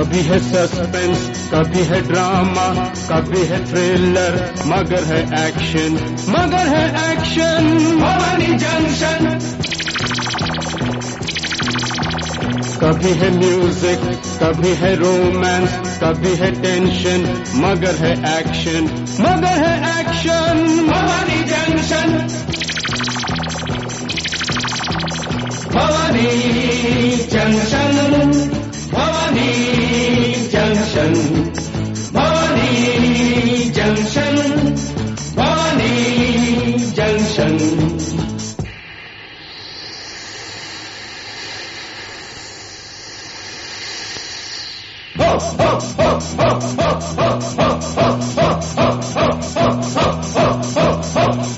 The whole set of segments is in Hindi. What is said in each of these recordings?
कभी है सस्पेंस, कभी है ड्रामा, कभी है थ्रिलर, मगर है एक्शन, मगर है एक्शन। भवानी जंक्शन। कभी है म्यूजिक, कभी है रोमांस, कभी है टेंशन, मगर है एक्शन, मगर है action. Bhavani junction. Bhavani junction, Bhavani junction, Bhavani junction, Bhavani junction. हो हो हो हो हो हो हो हो हो हो हो।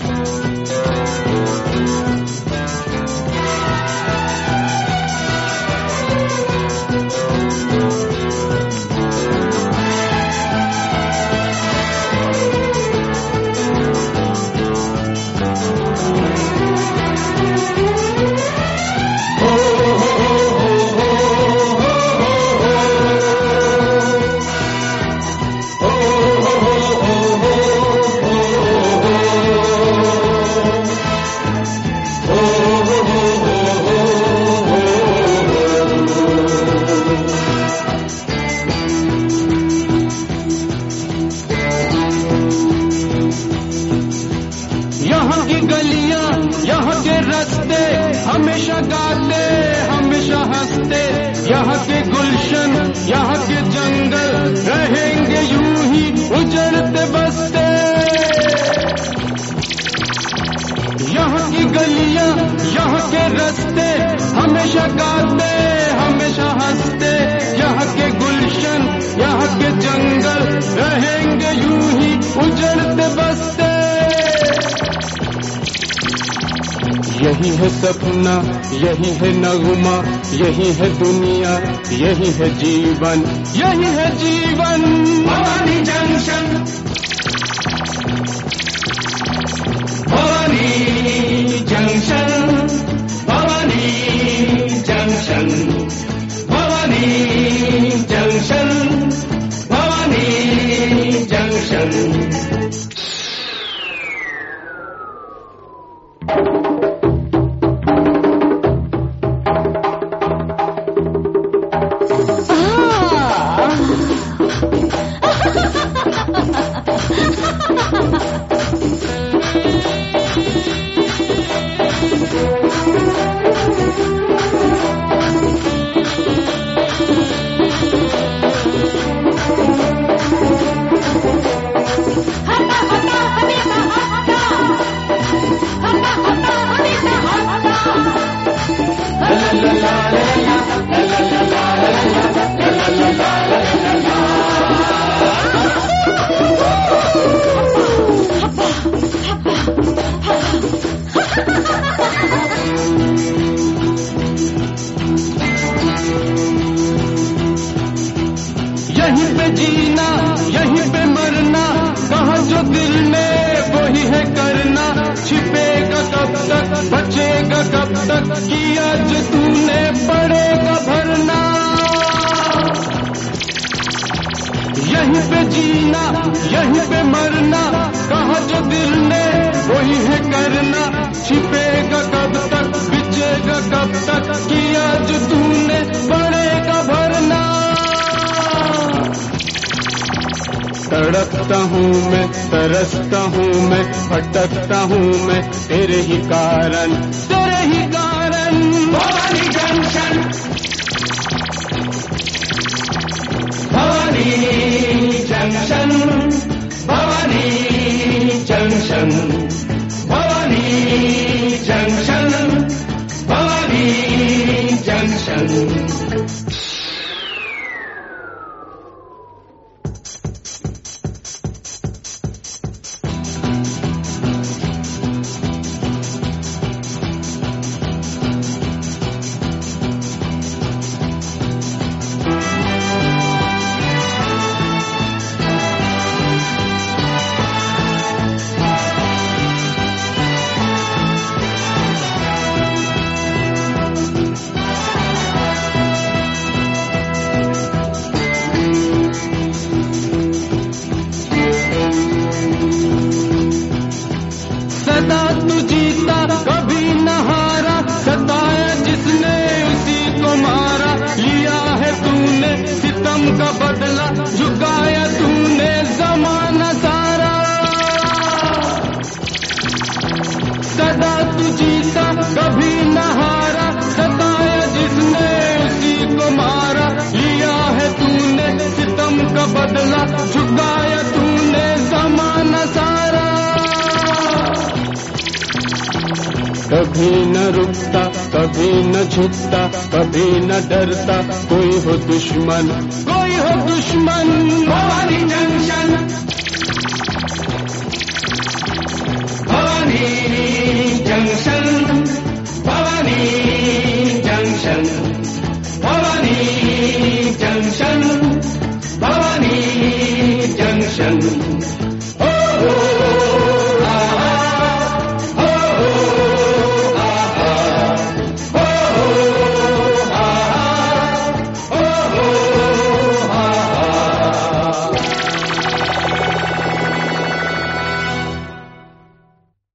यहाँ की गलियां, यहाँ के रास्ते, हमेशा गाते, हमेशा हंसते। यहाँ के गुलशन, यहाँ के जंगल, रहेंगे यूं ही उजड़ते बसते। यहाँ की गलियां, यहाँ के रास्ते, हमेशा गाते, हमेशा हंसते। यहाँ के गुलशन, यहाँ के जंगल, रहेंगे यूं ही उजड़ते बसते। यही है सपना, यही है नगमा, यही है दुनिया, यही है जीवन, यही है जीवन। Bhavani junction. Bhavani junction, Bhavani junction, Bhavani junction, Bhavani junction. यहीं पे जीना, यहीं पे मरना, कहा जो दिल में वही है करना। छिपेगा कब तक, बचेगा कब तक, किया जो तूने पड़ेगा भरना। यहीं पे जीना, यहीं पे मरना, कहा जो दिल ने वही है करना। छिपेगा कब तक, बिचेगा कब तक, किया जो तूने पड़ेगा भरना। तड़पता हूँ मैं, तरसता हूँ मैं, भटकता हूँ मैं, तेरे ही कारण, तेरे ही कारण। Bhavani junction. Bhavani junction, Bhavani junction, Bhavani junction, Bhavani junction. सितम का बदला झुकाया तूने जमाना सारा। सदा तू जीता कभी न हारा, सताया जिसने उसी को मारा। लिया है तूने सितम का बदला झुकाया तूने जमाना सारा। कभी न रुकता कभी न झुकता कभी न डरता, कोई हो दुश्मन कोई हो दुश्मन। Bhavani junction, Bhavani junction, Bhavani junction, Bhavani junction, Bhavani junction.